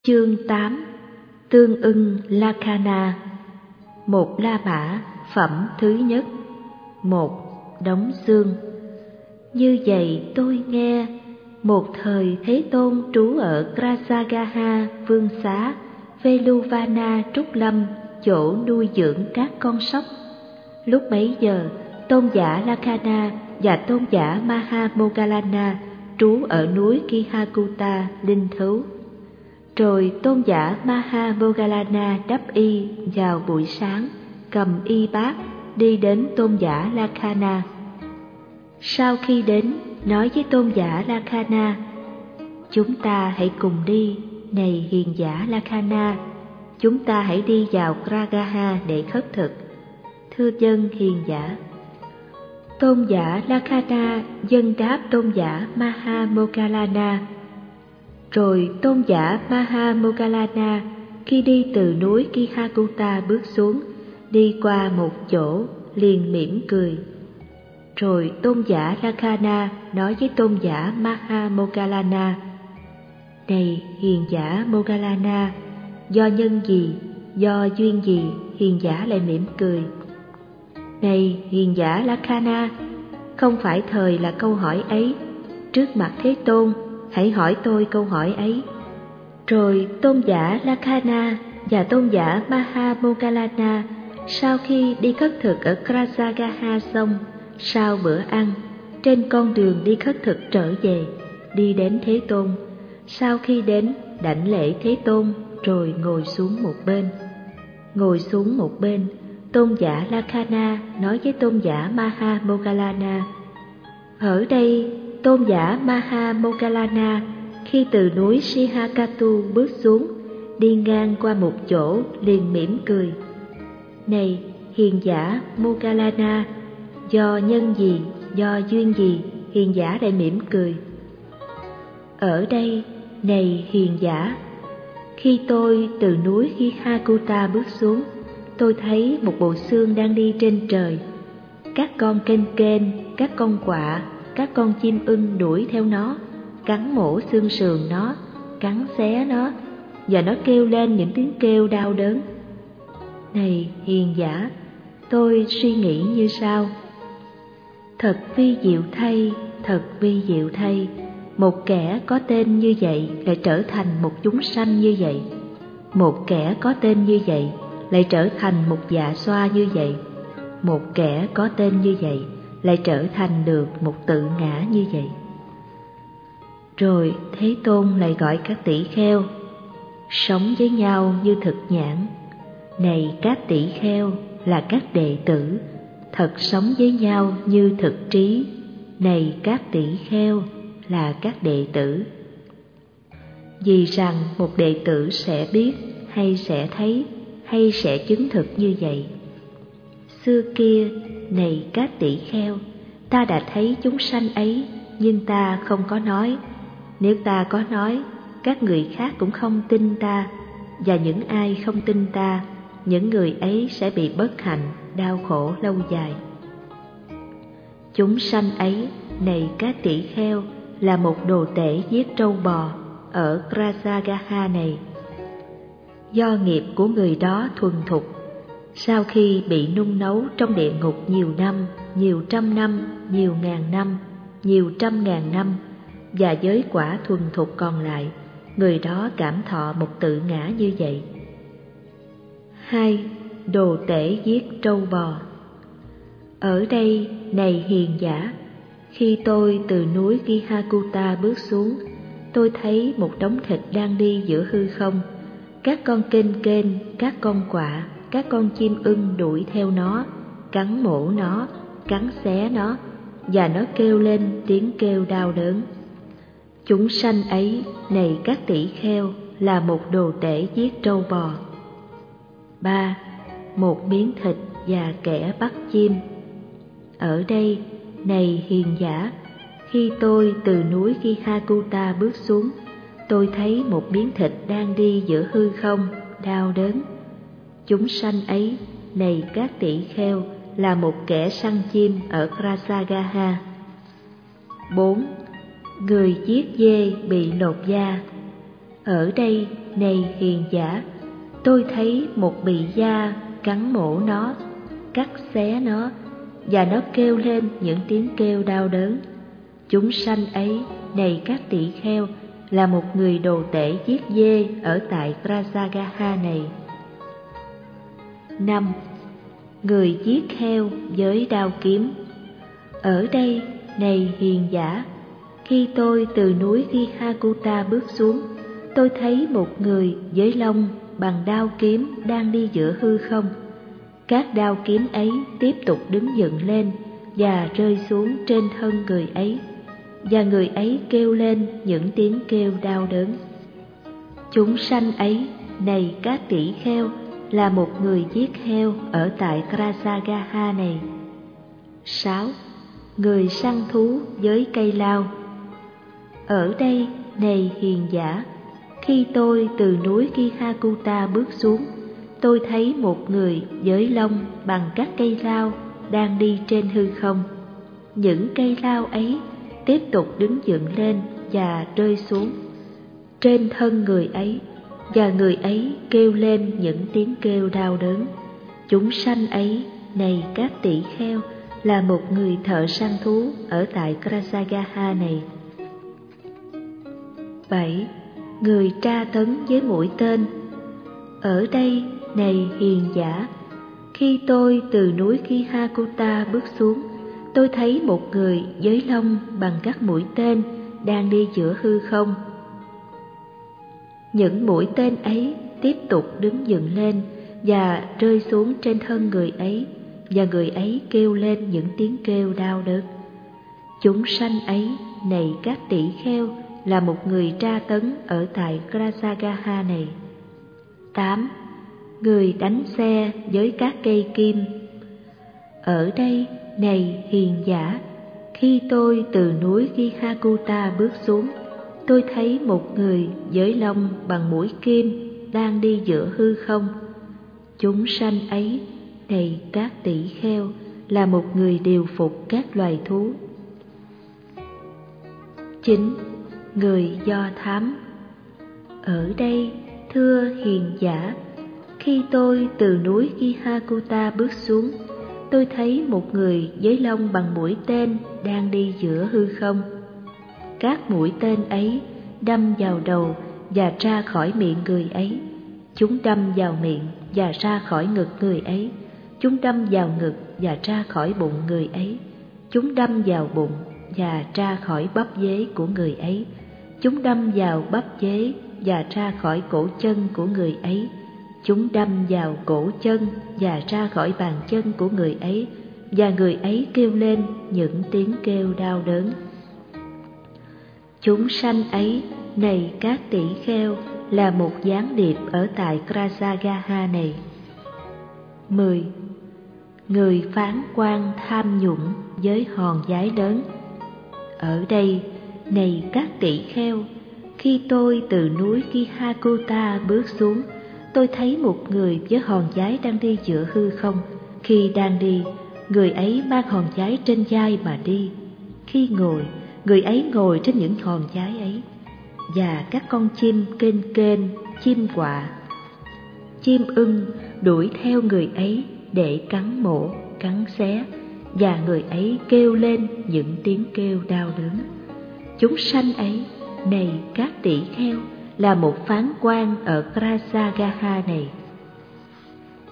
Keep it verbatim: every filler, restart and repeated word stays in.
Chương tám. Tương ưng Lakkhana. Một La Mã, phẩm thứ nhất. Một. Đống xương. Như vậy tôi nghe, một thời Thế Tôn trú ở Krasagaha Vương Xá, Veluvana Trúc Lâm, chỗ nuôi dưỡng các con sóc. Lúc bấy giờ, tôn giả Lakkhana và tôn giả Mahamoggallana trú ở núi Kihakuta linh thứu. Rồi tôn giả Mahamoggallana đắp y vào buổi sáng, cầm y bát đi đến tôn giả Lakkhana. Sau khi đến, nói với tôn giả Lakkhana: chúng ta hãy cùng đi, này hiền giả Lakkhana, chúng ta hãy đi vào Kragaha để khất thực. Thưa dân hiền giả. Tôn giả Lakkhana dâng đáp tôn giả Mahamoggallana. Rồi tôn giả Mahamoggallana khi đi từ núi Kihakuta bước xuống, đi qua một chỗ, liền mỉm cười. Rồi tôn giả Lakkhana nói với tôn giả Mahamoggallana: này hiền giả Moggallana, do nhân gì, do duyên gì hiền giả lại mỉm cười? Này hiền giả Lakkhana, không phải thời là câu hỏi ấy, trước mặt Thế Tôn hãy hỏi tôi câu hỏi ấy. Rồi tôn giả Lakkhana và tôn giả Mahamoggallana sau khi đi khất thực ở Krasagaha xong, sau bữa ăn, trên con đường đi khất thực trở về, đi đến Thế Tôn. Sau khi đến, đảnh lễ Thế Tôn, rồi ngồi xuống một bên. Ngồi xuống một bên, tôn giả Lakkhana nói với tôn giả Mahamoggallana: ở đây, tôn giả Mahamoggallana khi từ núi Sihakatu bước xuống, đi ngang qua một chỗ liền mỉm cười. Này hiền giả Moggallana, do nhân gì, do duyên gì hiền giả lại mỉm cười? Ở đây, này hiền giả, khi tôi từ núi Kihakuta bước xuống, tôi thấy một bộ xương đang đi trên trời. Các con kênh kênh, các con quạ, các con chim ưng đuổi theo nó, cắn mổ xương sườn nó, cắn xé nó, và nó kêu lên những tiếng kêu đau đớn. Này hiền giả, tôi suy nghĩ như sau: thật vi diệu thay, thật vi diệu thay, một kẻ có tên như vậy lại trở thành một chúng sanh như vậy. Một kẻ có tên như vậy lại trở thành một dạ xoa như vậy. Một kẻ có tên như vậy lại trở thành được một tự ngã như vậy. Rồi Thế Tôn lại gọi các tỷ kheo sống với nhau như thực nhãn. Này các tỷ kheo là các đệ tử, thật sống với nhau như thực trí. Này các tỷ kheo là các đệ tử. Vì rằng một đệ tử sẽ biết, hay sẽ thấy, hay sẽ chứng thực như vậy. Xưa kia, này các tỷ kheo, ta đã thấy chúng sanh ấy, nhưng ta không có nói. Nếu ta có nói, các người khác cũng không tin ta, và những ai không tin ta, những người ấy sẽ bị bất hạnh, đau khổ lâu dài. Chúng sanh ấy, này các tỷ kheo, là một đồ tể giết trâu bò ở Krasagaha này. Do nghiệp của người đó thuần thục, sau khi bị nung nấu trong địa ngục nhiều năm, nhiều trăm năm, nhiều ngàn năm, nhiều trăm ngàn năm, và giới quả thuần thục còn lại, người đó cảm thọ một tự ngã như vậy. Hai. Đồ tể giết trâu bò. Ở đây, này hiền giả, khi tôi từ núi Kihakuta bước xuống, tôi thấy một đống thịt đang đi giữa hư không. Các con kênh kênh, các con quạ, các con chim ưng đuổi theo nó, cắn mổ nó, cắn xé nó, và nó kêu lên tiếng kêu đau đớn. Chúng sanh ấy, này các tỷ kheo, là một đồ tể giết trâu bò. Ba. Một miếng thịt và kẻ bắt chim. Ở đây, này hiền giả, khi tôi từ núi Kihakuta bước xuống, tôi thấy một miếng thịt đang đi giữa hư không, đau đớn. Chúng sanh ấy, này các tỷ kheo, là một kẻ săn chim ở Krasagaha. Bốn. Người giết dê bị lột da. Ở đây, này hiền giả, tôi thấy một bì da cắn mổ nó, cắt xé nó, và nó kêu lên những tiếng kêu đau đớn. Chúng sanh ấy, này các tỷ kheo, là một người đồ tể giết dê ở tại Rajagaha này. Năm. Người giết heo với đao kiếm. Ở đây, này hiền giả, khi tôi từ núi Gihakuta bước xuống, tôi thấy một người với lông bằng đao kiếm đang đi giữa hư không. Các đao kiếm ấy tiếp tục đứng dựng lên và rơi xuống trên thân người ấy, và người ấy kêu lên những tiếng kêu đau đớn. Chúng sanh ấy, này các tỷ kheo, là một người giết heo ở tại Rajagaha này. Sáu. Người săn thú với cây lao. Ở đây, này hiền giả, khi tôi từ núi Gihakuta bước xuống, tôi thấy một người với lông bằng các cây lao đang đi trên hư không. Những cây lao ấy tiếp tục đứng dựng lên và rơi xuống trên thân người ấy, và người ấy kêu lên những tiếng kêu đau đớn. Chúng sanh ấy, này các tỷ kheo, là một người thợ săn thú ở tại Rajagaha này. Bảy. Người tra tấn với mũi tên. Ở đây, này hiền giả, khi tôi từ núi Gihakuta bước xuống, tôi thấy một người với lông bằng các mũi tên đang đi giữa hư không. Những mũi tên ấy tiếp tục đứng dựng lên và rơi xuống trên thân người ấy, và người ấy kêu lên những tiếng kêu đau đớn. Chúng sanh ấy, này các tỷ kheo, là một người tra tấn ở tại Rajagaha này. Tám. Người đánh xe với các cây kim. Ở đây, này hiền giả, khi tôi từ núi Gihakuta bước xuống, tôi thấy một người với lông bằng mũi kim đang đi giữa hư không. Chúng sanh ấy, này các tỷ kheo, là một người điều phục các loài thú. Chín. Người do thám. Ở đây, thưa hiền giả, khi tôi từ núi Gihakuta bước xuống, tôi thấy một người với lông bằng mũi tên đang đi giữa hư không. Các mũi tên ấy đâm vào đầu và ra khỏi miệng người ấy. Chúng đâm vào miệng và ra khỏi ngực người ấy. Chúng đâm vào ngực và ra khỏi bụng người ấy. Chúng đâm vào bụng và ra khỏi bắp dế của người ấy. Chúng đâm vào bắp dế và ra khỏi cổ chân của người ấy. Chúng đâm vào cổ chân và ra khỏi bàn chân của người ấy, và người ấy kêu lên những tiếng kêu đau đớn. Chúng sanh ấy, này các tỷ kheo, là một gián điệp ở tại Rajagaha này. Mười. Người phán quan tham nhũng với hòn giái lớn. Ở đây, này các tỷ kheo, khi tôi từ núi Gihakuta bước xuống, tôi thấy một người với hòn giái đang đi giữa hư không. Khi đang đi, người ấy mang hòn giái trên vai mà đi. Khi ngồi, người ấy ngồi trên những hòn giái ấy. Và các con chim kênh kênh, chim quạ, chim ưng đuổi theo người ấy để cắn mổ, cắn xé, và người ấy kêu lên những tiếng kêu đau đớn. Chúng sanh ấy, này các tỷ kheo, là một phán quan ở Rajagaha này.